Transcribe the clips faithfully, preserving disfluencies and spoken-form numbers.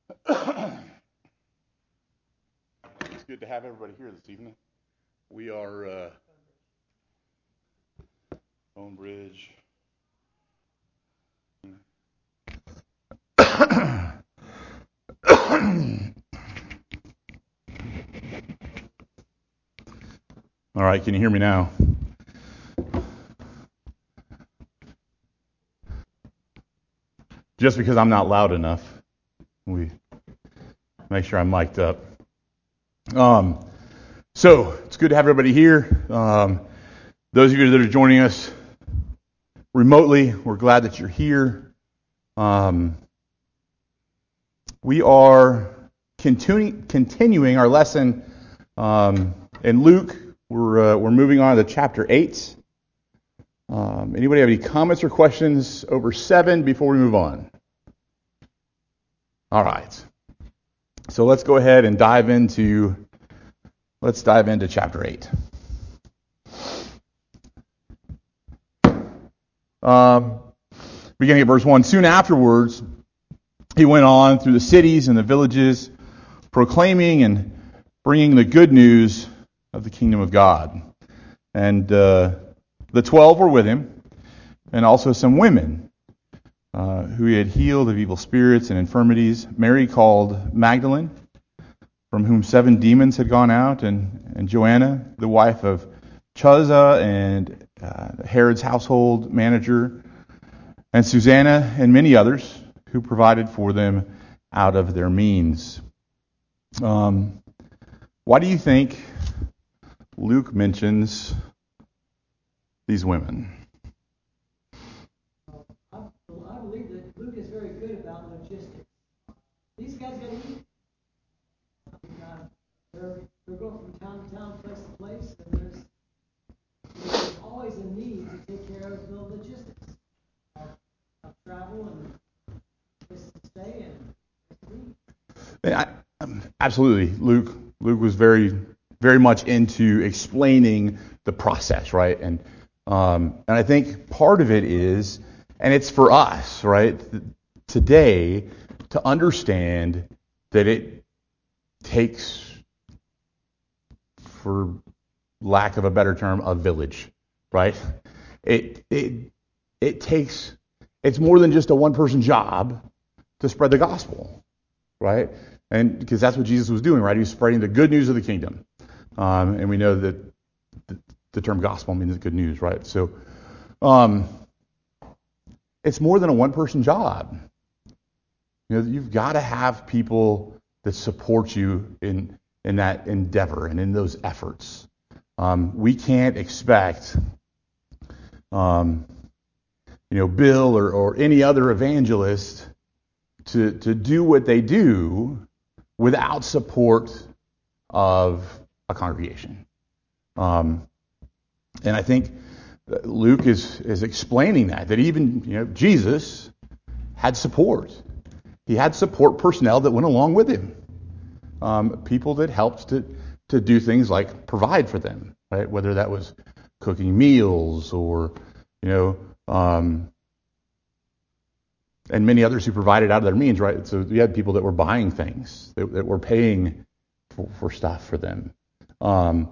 It's good to have everybody here this evening. We are uh, Bone Bridge. All right, can you hear me now? Just because I'm not loud enough, we make sure I'm mic'd up. Um, so it's good to have everybody here. Um, those of you that are joining us remotely, we're glad that you're here. Um, we are continuing continuing our lesson um, in Luke. We're uh, we're moving on to chapter eight. Um, anybody have any comments or questions over seven before we move on? All right. So let's go ahead and dive into let's dive into chapter eight. Um, beginning at verse one. Soon afterwards, he went on through the cities and the villages, proclaiming and bringing the good news of the kingdom of God. And uh, the twelve were with him, and also some women uh, who he had healed of evil spirits and infirmities. Mary called Magdalene, from whom seven demons had gone out, and, and Joanna, the wife of Chuza and uh, Herod's household manager, and Susanna, and many others who provided for them out of their means. Um, why do you think Luke mentions these women? I believe that Luke is very good about logistics. These guys got to eat. Uh, they're, they're going from town to town, place to place, and there's, there's always a need to take care of the logistics of, of travel and places to stay and places to eat. I, um, absolutely. Luke Luke was very very much into explaining the process, right? And um, and I think part of it is, and it's for us, right, today to understand that it takes, for lack of a better term, a village, right? It it it takes it's more than just a one person job to spread the gospel, right? And because that's what Jesus was doing, right? He was spreading the good news of the kingdom. Um, and we know that the, the term gospel means good news, right? So um, it's more than a one-person job. You know, you've got to have people that support you in in that endeavor and in those efforts. Um, we can't expect, um, you know, Bill or, or any other evangelist to to do what they do without support of a congregation. Um, and I think Luke is is explaining that, that even, you know, Jesus had support. He had support personnel that went along with him. Um, people that helped to, to do things like provide for them, right? Whether that was cooking meals or, you know, um, and many others who provided out of their means, right? So you had people that were buying things, that, that were paying for, for stuff for them. Um,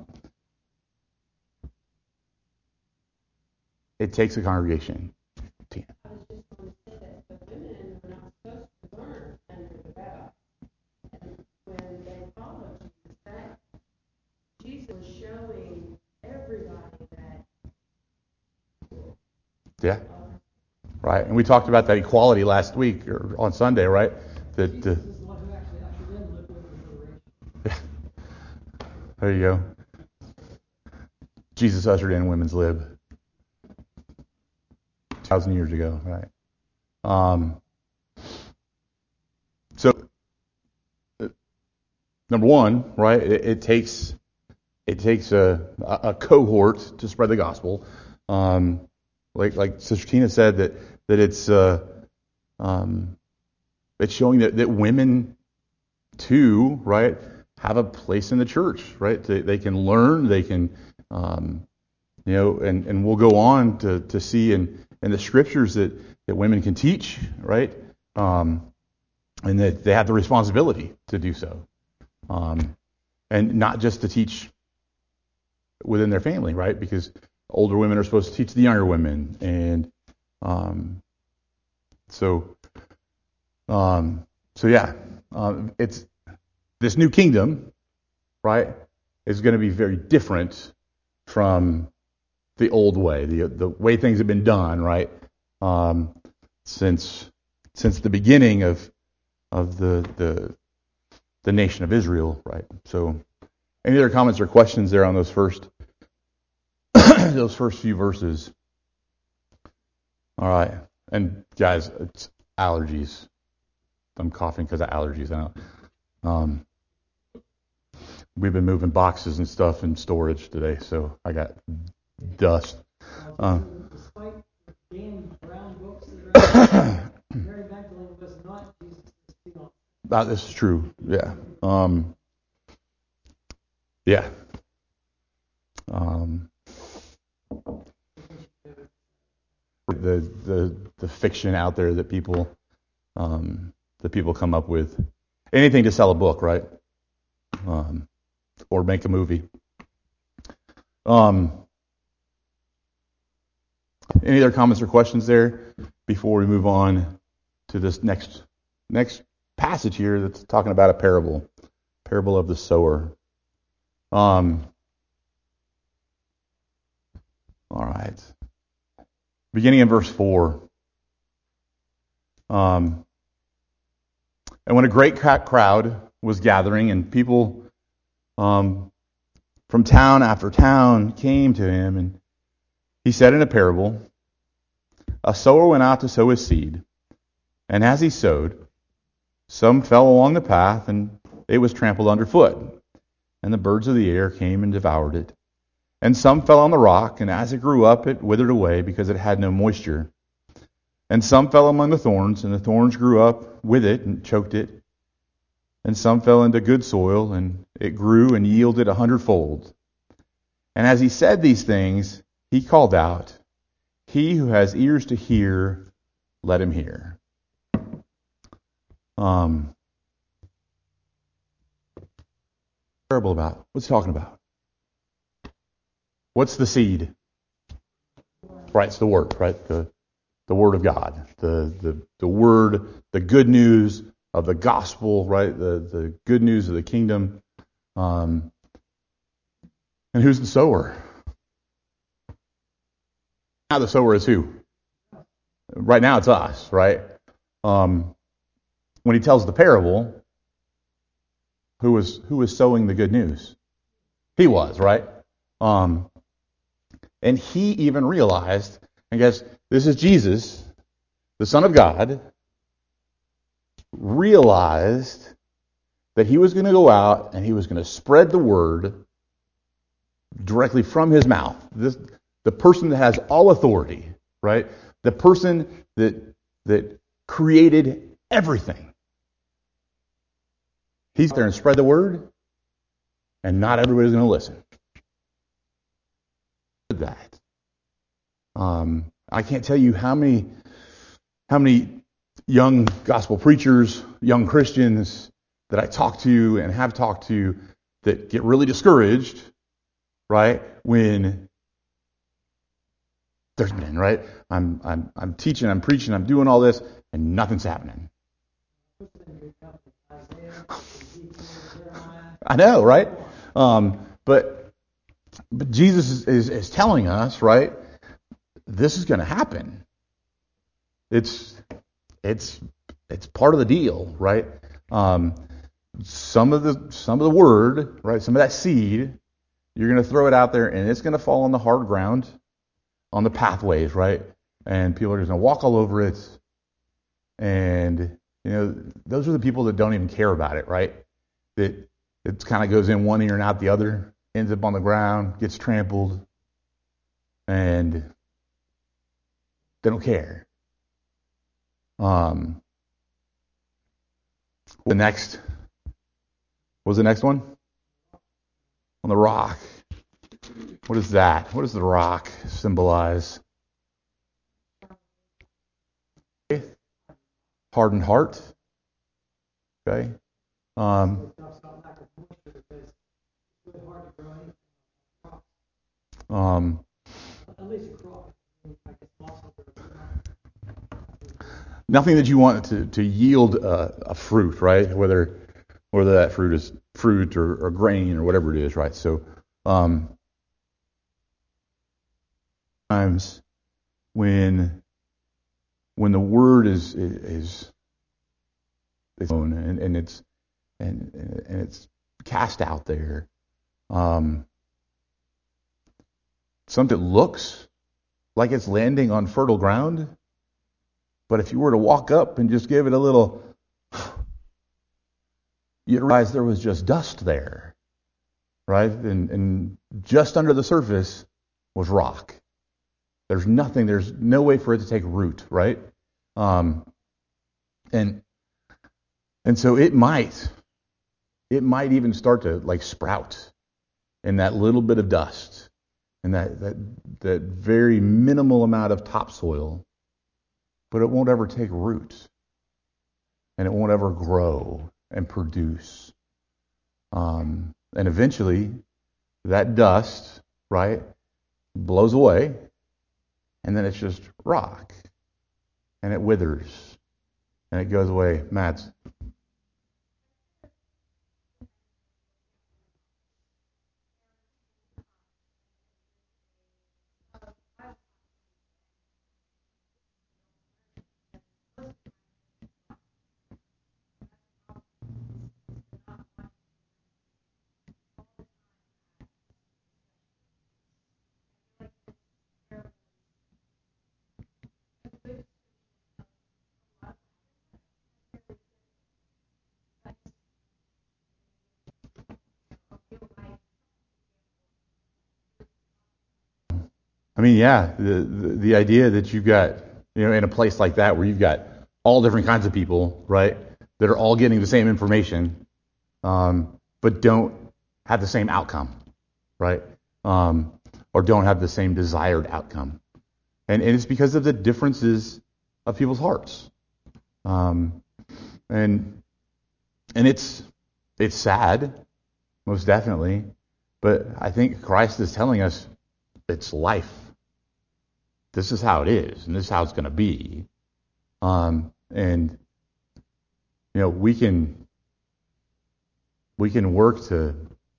it takes a congregation. I was just going to say that the women were not supposed to learn under the vow. And when they followed Jesus, that Jesus was showing everybody that. Yeah. Right. And we talked about that equality last week or on Sunday, right? That uh, Jesus is the one who actually ushered in the liberation. yeah. There you go. Jesus ushered in women's lib two thousand years ago, right? Um, so, uh, number one, right? It, it takes it takes a, a cohort to spread the gospel. Um, like like Sister Tina said, that that it's uh, um, it's showing that, that women too, right, have a place in the church, right? They, they can learn, they can, um, you know, and, and we'll go on to, to see in, in the scriptures that, that women can teach, right? Um, and that they have the responsibility to do so, um, and not just to teach within their family, right? Because older women are supposed to teach the younger women, and um, so, um, so yeah, um, it's this new kingdom, right, is going to be very different from the old way, the the way things have been done, right, um, since since the beginning of of the the the nation of Israel, right? So, any other comments or questions there on those first those first few verses? All right, and guys, it's allergies. I'm coughing because of allergies. I know. Um, we've been moving boxes and stuff in storage today, so I got dust. Um, Despite the Dan Brown books that are out there, Mary Magdalene was not Jesus' fiance. uh, this is true. Yeah. Um, yeah. Um, the the the fiction out there that people um, that people come up with, anything to sell a book, right? Um, or make a movie. Um, any other comments or questions there before we move on to this next next passage here that's talking about a parable, parable of the sower. Um, all right. Beginning in verse four. Um, and when a great crowd was gathering and people um, from town after town came to him, and he said in a parable, a sower went out to sow his seed, and as he sowed, some fell along the path, and it was trampled underfoot, and the birds of the air came and devoured it. And some fell on the rock, and as it grew up, it withered away because it had no moisture. And some fell among the thorns, and the thorns grew up with it and choked it. And some fell into good soil, and it grew and yielded a hundredfold. And as he said these things, he called out, he who has ears to hear, let him hear. Um, parable about? What's he talking about? What's the seed? Right, it's the word, right? The the word of God. The the the word, the good news of the gospel, right? The the good news of the kingdom. Um, and who's the sower? Now the sower is who? Right now it's us, right? Um, when he tells the parable, who was who was sowing the good news? He was, right? Um, and he even realized, I guess this is Jesus, the Son of God, realized that he was going to go out and he was going to spread the word directly from his mouth. This, the person that has all authority, right? The person that that created everything. He's there and spread the word, and not everybody's going to listen. That. Um, I can't tell you how many how many young gospel preachers, young Christians that I talk to and have talked to that get really discouraged, right? When there's been, right? I'm I'm I'm teaching, I'm preaching, I'm doing all this, and nothing's happening. I know, right? Um, but but Jesus is, is, is telling us, right? This is going to happen. It's it's it's part of the deal, right? Um, some of the some of the word, right? Some of that seed, you're going to throw it out there, and it's going to fall on the hard ground, on the pathways, right? And people are just going to walk all over it. And you know, those are the people that don't even care about it, right? That it kind of goes in one ear and out the other, ends up on the ground, gets trampled, and they don't care. Um, the next, what was the next one? On the rock. What is that? What does the rock symbolize? Faith, hardened heart. Okay? Um, It talks about lack of moisture because it's really hard to grow anything on crops, um, at least a crop. I mean, I guess also for nothing that you want to, to yield a, a fruit, right? Whether whether that fruit is fruit or, or grain or whatever it is, right? So, um, times when when the word is is is known and, and it's and and it's cast out there, um, something that looks like it's landing on fertile ground, but if you were to walk up and just give it a little, you'd realize there was just dust there, right? And, and just under the surface was rock. There's nothing, there's no way for it to take root, right? Um, and and so it might, it might even start to like sprout in that little bit of dust and that that that very minimal amount of topsoil, but it won't ever take root, and it won't ever grow and produce. Um, and eventually, that dust, right, blows away, and then it's just rock, and it withers, and it goes away. Matt. I mean, yeah, the, the the idea that you've got, you know, in a place like that where you've got all different kinds of people, right, that are all getting the same information, um, but don't have the same outcome, right, um, or don't have the same desired outcome, and and it's because of the differences of people's hearts, um, and and it's it's sad, most definitely, but I think Christ is telling us it's life. This is how it is, and this is how it's going to be. Um, and you know, we can we can work to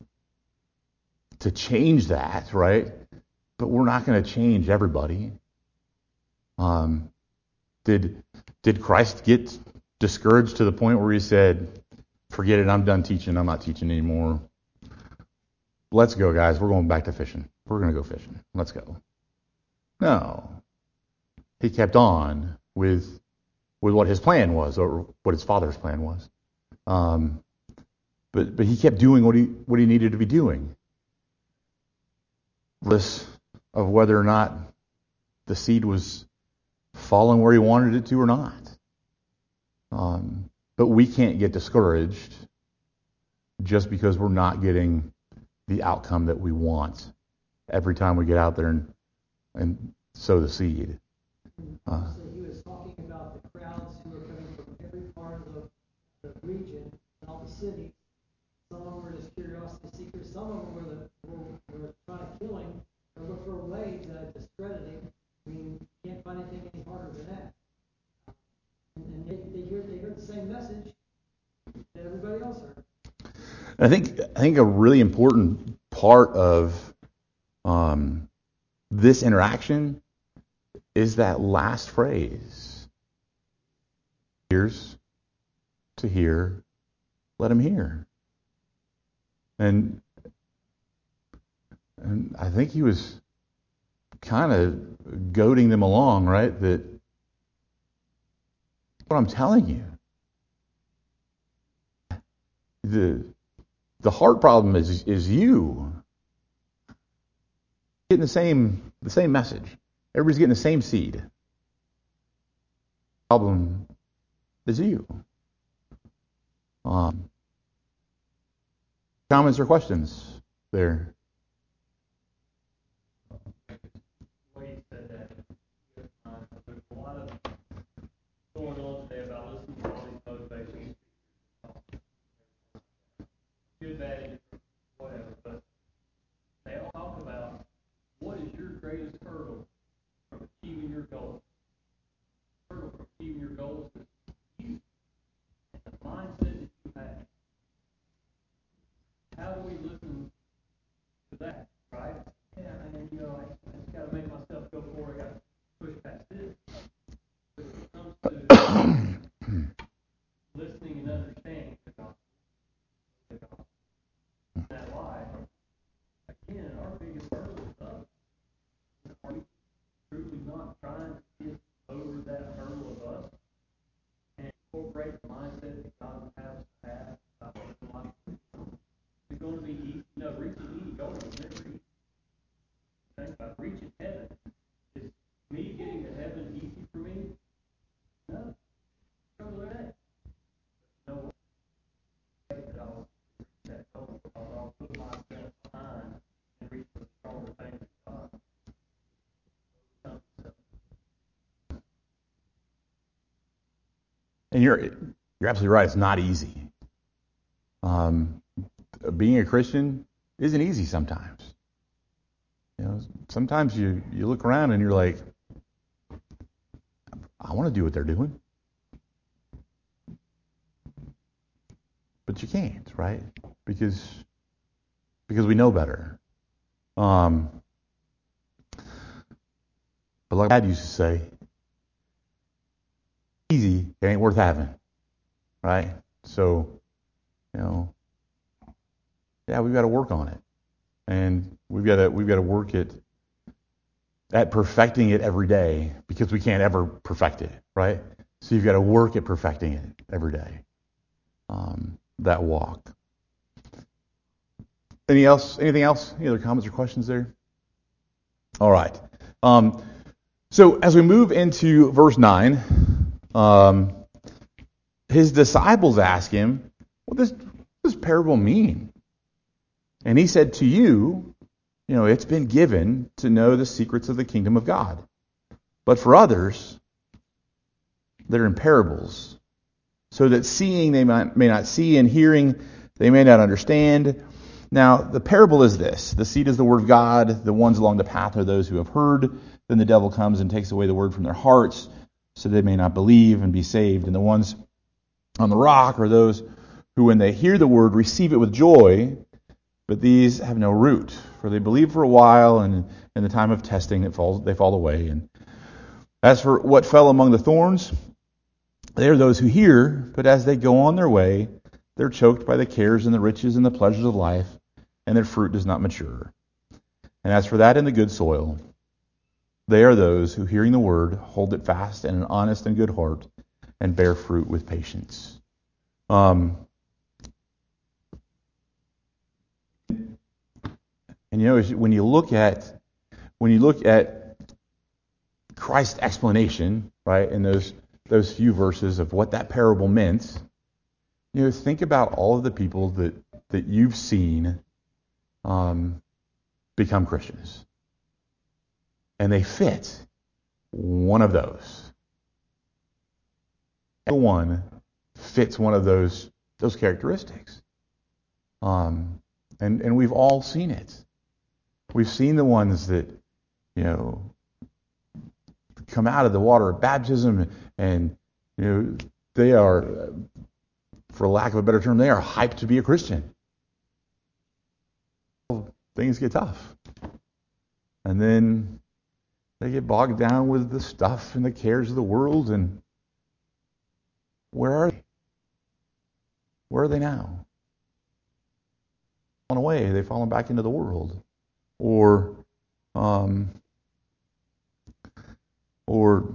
to change that, right? But we're not going to change everybody. Um, did did Christ get discouraged to the point where he said, "Forget it, I'm done teaching. I'm not teaching anymore. Let's go, guys. We're going back to fishing. We're going to go fishing. Let's go." No, he kept on with with what his plan was, or what his father's plan was. Um, but but he kept doing what he what he needed to be doing, regardless of whether or not the seed was falling where he wanted it to or not. Um, but we can't get discouraged just because we're not getting the outcome that we want every time we get out there and and sow the seed. Uh, So he was talking about the crowds who were coming from every part of the, the region and all the cities. Some of them were just curiosity seekers. Some of them were, the, were, were trying to kill him or look for a way to discredit him. I mean, you can't find anything any harder than that. And, and they, they hear they heard the same message that everybody else heard. I think I think a really important part of um, this interaction is that last phrase: "Ears to hear, let him hear." And and I think he was kind of goading them along, right? That what I'm telling you, the the heart problem is is you getting the same the same message. Everybody's getting the same seed. The problem is you. Um, comments or questions there? Way you said that. Uh, there's a lot of going on today about listening to all these motivations. good, bad, whatever, but they all talk about what is your greatest hurdle from achieving your goals. Hurdle from achieving your goals is you and the mindset that you have. How do we listen to that, right? Yeah, and you know, I, I just got to make myself go forward. I got to push past this. But when it comes to listening and understanding the gospel, the gospel, that life, again, our biggest hurdle is us. Are we truly not trying to get over that hurdle of us and incorporate the mindset that God would have us to have about what life? It's going to be easy. You know, reaching easy goals is never easy. Think about reaching heaven. Is me getting to heaven easy for me? No. Struggle with that. No way that I'll reach that goal because I'll put myself behind and reach for the stronger things of God. And you're you're absolutely right. It's not easy. Um, being a Christian isn't easy sometimes. You know, sometimes you, you look around and you're like, I want to do what they're doing. But you can't, right? Because because we know better. Um, but like Dad used to say, easy, it ain't worth having. Right? So, you know, yeah, we've got to work on it. And we've got to we've got to work at at perfecting it every day because we can't ever perfect it, right? So you've got to work at perfecting it every day. Um, that walk. Any else? Anything else? Any other comments or questions there? All right. Um, so as we move into verse nine, um, his disciples ask him, "What does this parable mean?" And he said, "To you, you know, it's been given to know the secrets of the kingdom of God. But for others, they're in parables, so that seeing they might, may not see, and hearing they may not understand. Now, the parable is this. The seed is the word of God. The ones along the path are those who have heard. Then the devil comes and takes away the word from their hearts, so they may not believe and be saved. And the ones on the rock are those who, when they hear the word, receive it with joy. But these have no root, for they believe for a while, and in the time of testing it falls, they fall away. And as for what fell among the thorns, they are those who hear, but as they go on their way, they're choked by the cares and the riches and the pleasures of life, and their fruit does not mature. And as for that in the good soil, they are those who, hearing the word, hold it fast in an honest and good heart, and bear fruit with patience. Um, and you know, when you look at when you look at Christ's explanation, right, in those those few verses of what that parable meant, you know, think about all of the people that that you've seen um, become Christians, and they fit one of those. Everyone fits one of those those characteristics, um, and and we've all seen it. We've seen the ones that, you know, come out of the water of baptism, and you know they are, for lack of a better term, they are hyped to be a Christian. Things get tough, and then they get bogged down with the stuff and the cares of the world, and where are they? Where are they now? Fallen away. They've fallen back into the world, or um, or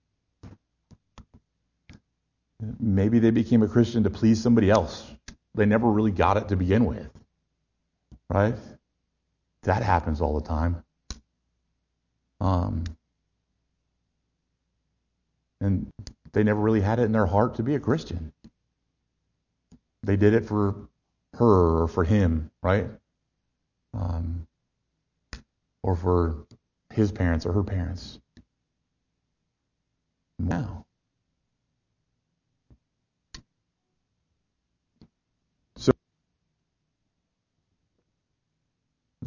maybe they became a Christian to please somebody else. They never really got it to begin with, right? That happens all the time. Um, and they never really had it in their heart to be a Christian. They did it for her or for him, right? Um, or for his parents or her parents. Now, so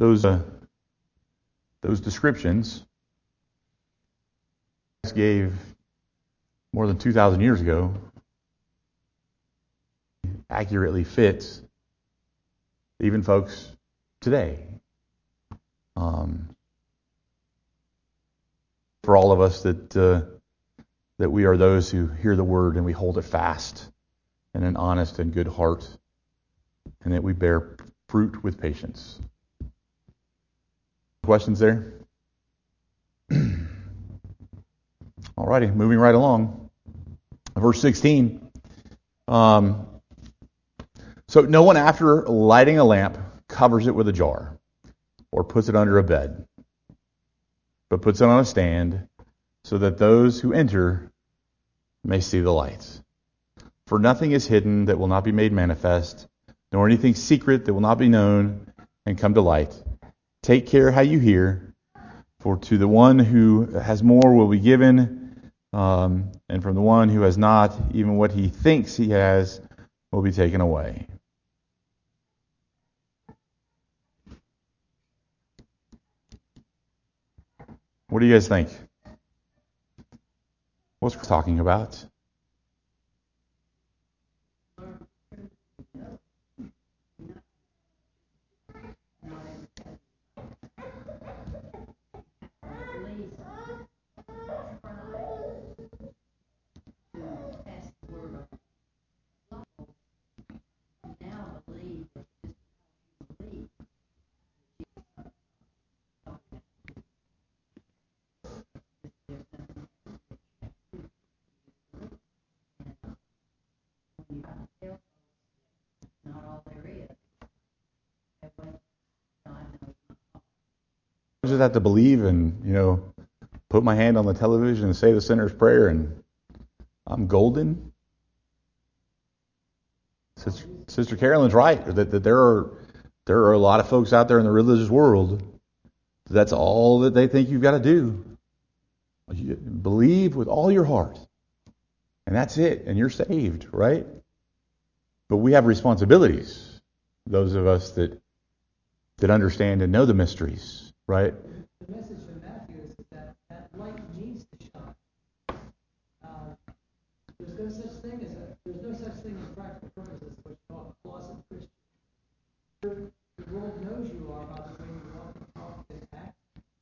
those uh, those descriptions gave more than two thousand years ago accurately fits even folks today. Um, for all of us that uh, that we are those who hear the word and we hold it fast in an honest and good heart, and that we bear fruit with patience. Questions there? Alrighty, moving right along. Verse sixteen. Um, so no one after lighting a lamp covers it with a jar or puts it under a bed, but puts it on a stand so that those who enter may see the lights. For nothing is hidden that will not be made manifest, nor anything secret that will not be known and come to light. Take care how you hear, for to the one who has more will be given, um, and from the one who has not, even what he thinks he has will be taken away. What do you guys think? What's Chris talking about? I just have to believe and, you know, put my hand on the television and say the sinner's prayer and I'm golden. Sister, Sister Carolyn's right that, that there are there are a lot of folks out there in the religious world. That's all that they think you've got to do. You believe with all your heart, and that's it, and you're saved, right? But we have responsibilities. Those of us that that understand and know the mysteries, right? The message from Matthew is that that light needs to shine. Uh, there's no such thing as a, there's no such thing as practical purposes, which call flaws in Christian. The world knows you are by the way you walk and talk and act.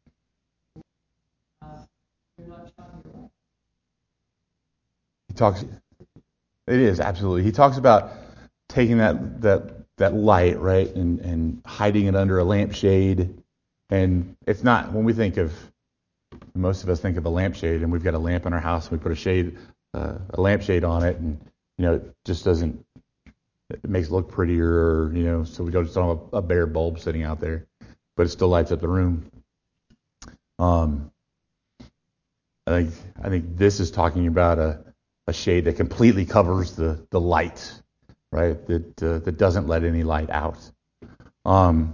Uh, you're not shining your light. He talks. It is absolutely. He talks about taking that that that light, right, and and hiding it under a lampshade. And it's not, when we think of, most of us think of a lampshade, and we've got a lamp in our house, and we put a shade, uh, a lampshade on it, and you know, it just doesn't. It makes it look prettier, or, you know, so we don't just have a, a bare bulb sitting out there, but it still lights up the room. Um, I think I think this is talking about a, a shade that completely covers the the light, right? That uh, that doesn't let any light out. Um,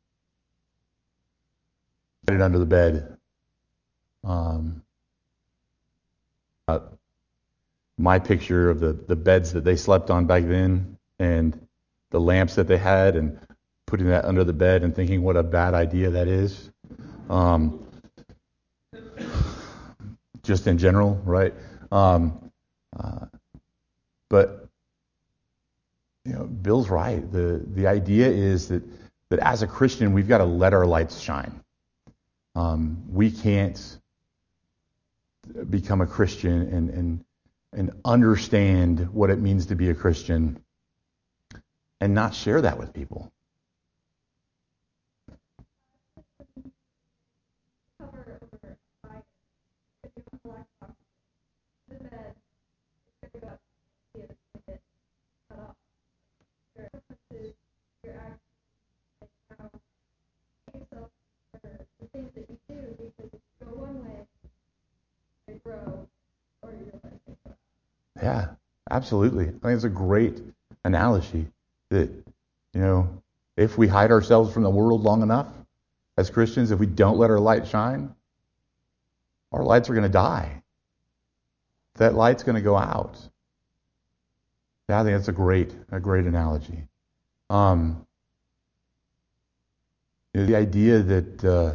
put it under the bed. Um, uh, my picture of the the beds that they slept on back then, and the lamps that they had, and putting that under the bed and thinking what a bad idea that is. Um, just in general, right? Um, uh, but you know, Bill's right. The the idea is that that as a Christian, we've got to let our lights shine. Um, we can't become a Christian and and and understand what it means to be a Christian and not share that with people. Yeah, absolutely. I think it's a great analogy that, you know, if we hide ourselves from the world long enough as Christians, if we don't let our light shine, our lights are going to die. That light's going to go out. Yeah, I think that's a great, a great analogy. Um, You know, the idea that uh,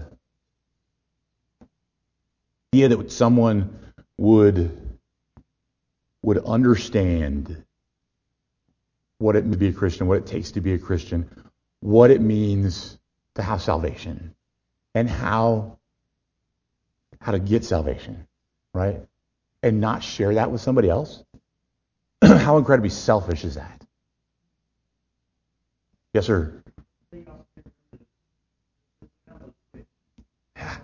the idea that someone would would understand what it means to be a Christian, what it takes to be a Christian, what it means to have salvation, and how how to get salvation, right? And not share that with somebody else. How incredibly selfish is that? Yes, sir. Yeah.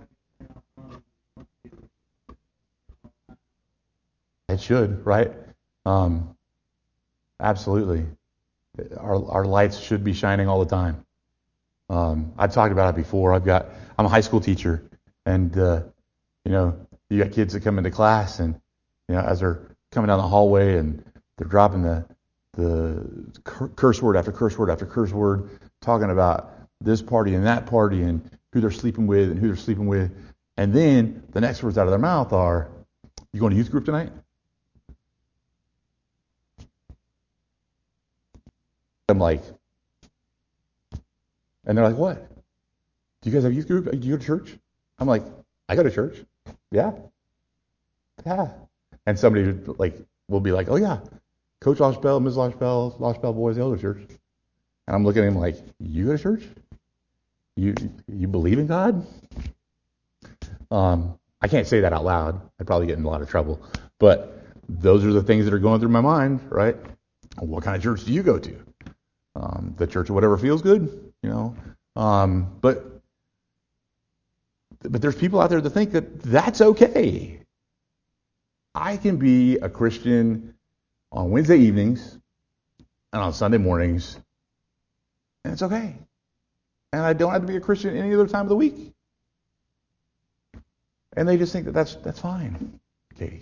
It should, right? Um, absolutely. Our our lights should be shining all the time. Um, I've talked about it before. I've got I'm a high school teacher, and uh, you know, you got kids that come into class, and you know, as they're coming down the hallway, and they're dropping the the curse word after curse word after curse word, talking about this party and that party, and who they're sleeping with and who they're sleeping with, and then the next words out of their mouth are, "You going to youth group tonight?" I'm like, and they're like, "What? Do you guys have youth group? Do you go to church?" I'm like, "I go to church. Yeah, yeah." And somebody like will be like, "Oh yeah, Coach Loshbell, Miz Loshbell, Loshbell boys, they all go to church." And I'm looking at him like, "You go to church? You you believe in God?" Um, I can't say that out loud. I'd probably get in a lot of trouble. But those are the things that are going through my mind, right? What kind of church do you go to? Um, the church of whatever feels good, you know. Um, but but there's people out there that think that that's okay. I can be a Christian on Wednesday evenings and on Sunday mornings, and it's okay. And I don't have to be a Christian any other time of the week. And they just think that that's that's fine. Okay.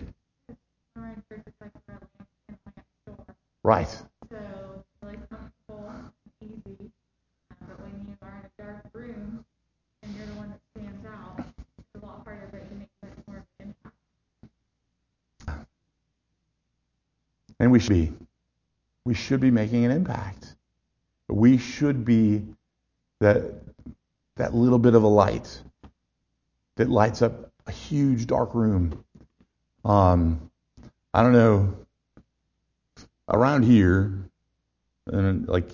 Right. So really comfortable, easy. Um, but when you are in a dark room and you're the one that stands out, it's a lot harder for it to make much more of an impact. And we should be. We should be making an impact. We should be that that little bit of a light that lights up a huge dark room. Um, I don't know. Around here, and like,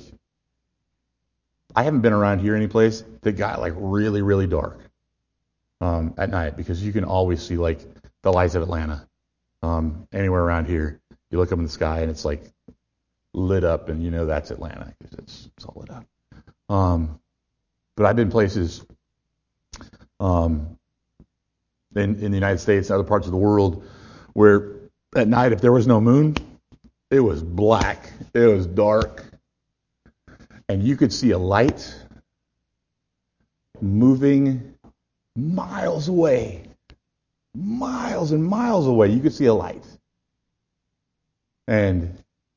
I haven't been around here any place that got like really, really dark um, at night, because you can always see like the lights of Atlanta um, anywhere around here. You look up in the sky and it's like lit up, and you know that's Atlanta because it's, it's all lit up. Um, but I've been places um, in in the United States and other parts of the world where at night, if there was no moon, it was black. It was dark. And you could see a light moving miles away. Miles and miles away. You could see a light. And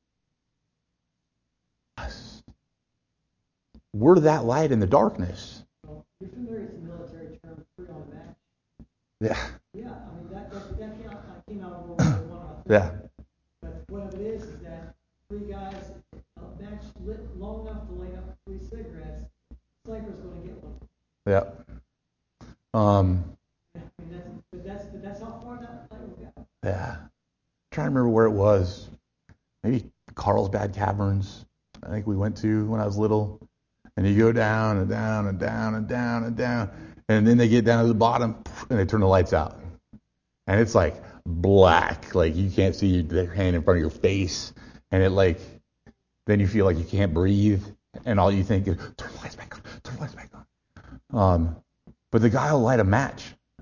we're that light in the darkness. Well, you're familiar with the military term three on a match? Yeah. Yeah, I mean, that, that, that came out, came out of World War One, I think. Yeah. But what it is is that three guys, a match lit long enough to light up three cigarettes, sniper's going to get one. Yeah. Um, I mean, that's, but that's, but that's how far that light will go. yeah. I'm trying to remember where it was. Maybe Carlsbad Caverns, I think we went to when I was little. And you go down and down and down and down and down. And then they get down to the bottom and they turn the lights out. And it's like black. Like you can't see their hand in front of your face. And it like, then you feel like you can't breathe. And all you think is, turn the lights back on, turn the lights back on. Um, but the guy will light a match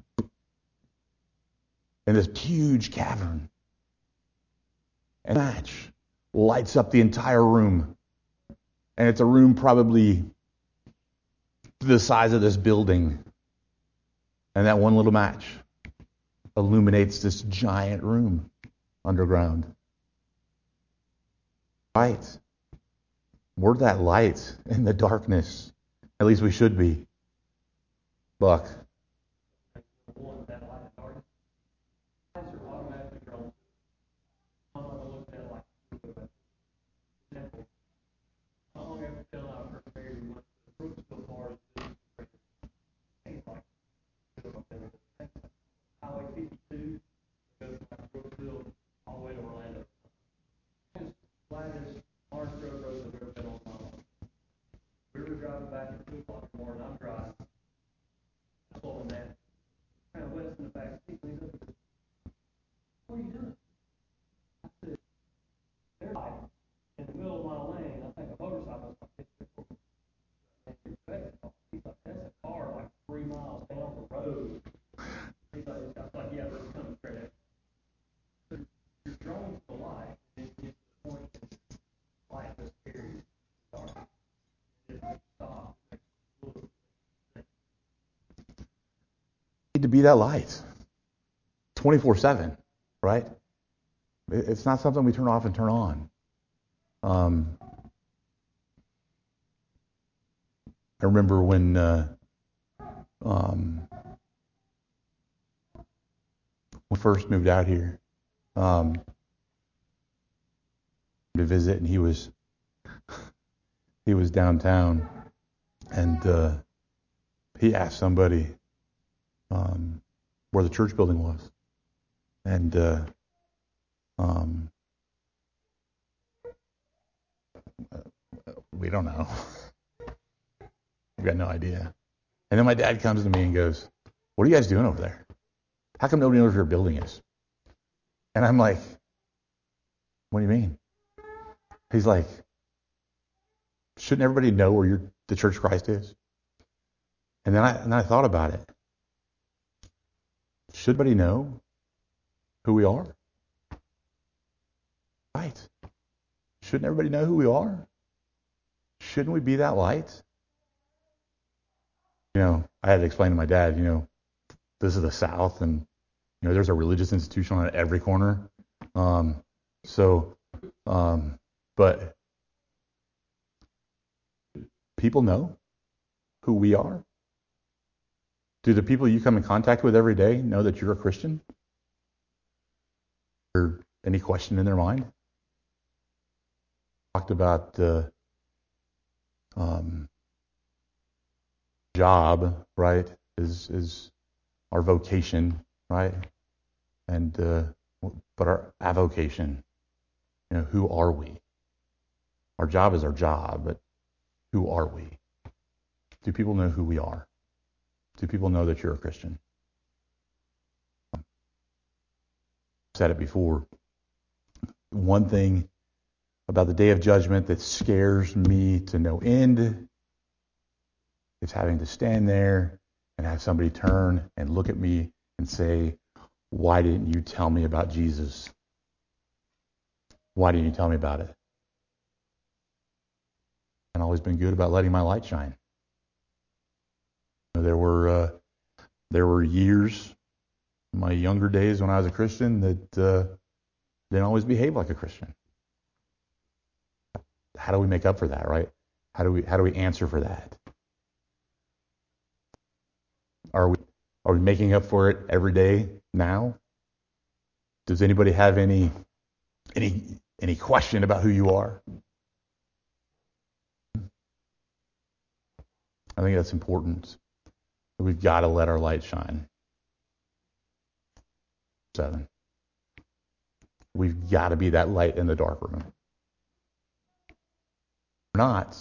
in this huge cavern. And the match lights up the entire room. And it's a room probably the size of this building. And that one little match illuminates this giant room underground. Light. We're that light in the darkness. At least we should be. Buck. One, that light of darkness. Eyes are automatically drawn to it. I'm not going to look at it like example. How long have you tell our first married we went to the Brooksville bar to do to be that light twenty-four seven, right? It's not something we turn off and turn on. Um, I remember when uh, um, we first moved out here um, to visit, and he was he was downtown, and uh, he asked somebody um, where the church building was, and uh, um, we don't know. We've got no idea. And then my dad comes to me and goes, "What are you guys doing over there? How come nobody knows where your building is?" And I'm like, "What do you mean?" He's like, "Shouldn't everybody know where your, the Church of Christ is?" And then I and then I thought about it. Should everybody know who we are? Right. Shouldn't everybody know who we are? Shouldn't we be that light? You know, I had to explain to my dad, you know, this is the South, and you know, there's a religious institution on every corner. Um, so, um, but people know who we are. Do the people you come in contact with every day know that you're a Christian? Or any question in their mind? Talked about the um, job, right? Is is our vocation, right? And uh, but our avocation, you know, who are we? Our job is our job, but who are we? Do people know who we are? Do people know that you're a Christian? I've said it before. One thing about the day of judgment that scares me to no end is having to stand there and have somebody turn and look at me and say, "Why didn't you tell me about Jesus? Why didn't you tell me about it?" I've always been good about letting my light shine. There were uh, there were years in my younger days when I was a Christian that uh, didn't always behave like a Christian. How do we make up for that, right? How do we how do we answer for that? Are we are we making up for it every day now? Does anybody have any any any question about who you are? I think that's important. We've got to let our light shine. Seven. We've got to be that light in the dark room. If not,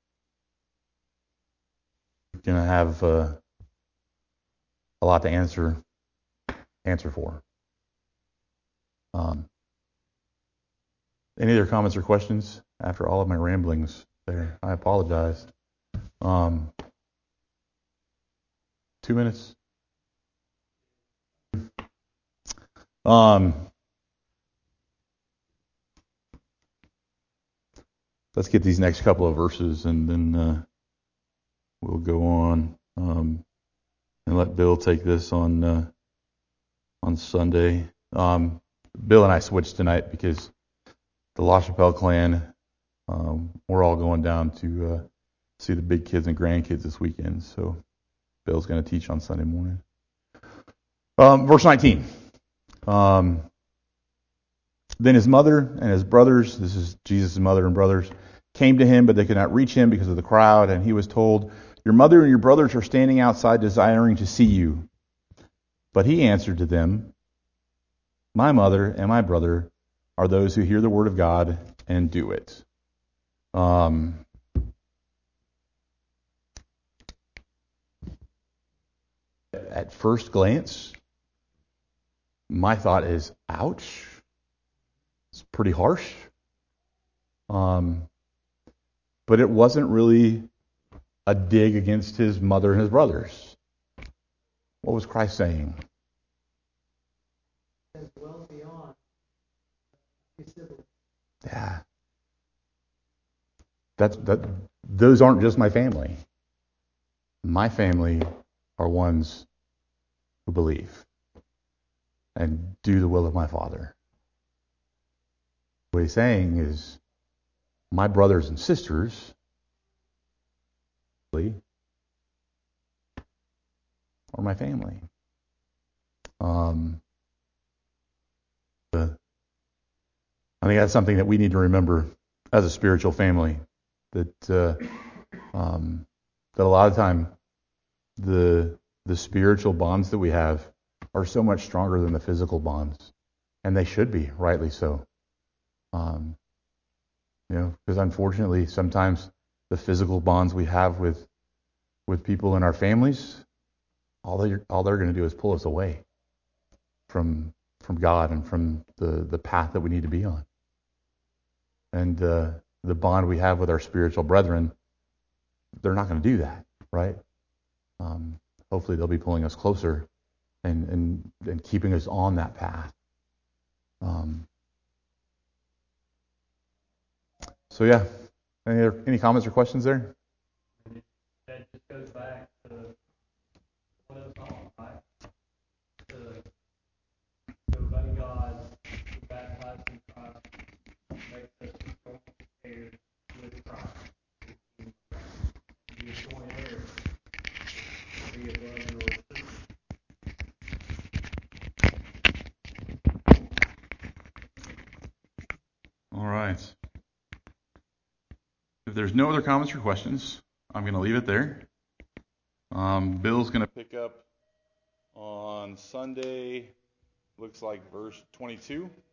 we're going to have uh, a lot to answer answer for. Um, any other comments or questions after all of my ramblings there? I apologize. Um, two minutes. Um, let's get these next couple of verses, and then uh, we'll go on um, and let Bill take this on uh, on Sunday. Um, Bill and I switched tonight because the La Chapelle clan, um, we're all going down to uh, see the big kids and grandkids this weekend. So Bill's going to teach on Sunday morning. Um, verse nineteen. Um, then his mother and his brothers, this is Jesus' mother and brothers, came to him, but they could not reach him because of the crowd. And he was told, "Your mother and your brothers are standing outside desiring to see you." But he answered to them, "My mother and my brother are those who hear the word of God and do it." Um, at first glance, my thought is, ouch. It's pretty harsh. Um, but it wasn't really a dig against his mother and his brothers. What was Christ saying? As well beyond his siblings. Yeah. That's that. Those aren't just my family. My family are ones who believe and do the will of my Father. What he's saying is, my brothers and sisters are my family. Um, the, I think that's something that we need to remember as a spiritual family. That uh, um, that a lot of time the the spiritual bonds that we have are so much stronger than the physical bonds, and they should be, rightly so. Um, you know, because unfortunately, sometimes the physical bonds we have with with people in our families, all they all they're going to do is pull us away from from God and from the the path that we need to be on. And uh, the bond we have with our spiritual brethren, they're not going to do that, right? Um, hopefully, they'll be pulling us closer and and and keeping us on that path. Um, so yeah, any other, any comments or questions there? That just goes back to one of the songs, right? To, to obey God, to baptize in Christ, makes us joint heirs with Christ. To be a joint heir, to be a brother or sister. All right. If there's no other comments or questions, I'm going to leave it there. Um, Bill's going to pick up on Sunday, looks like verse twenty-two.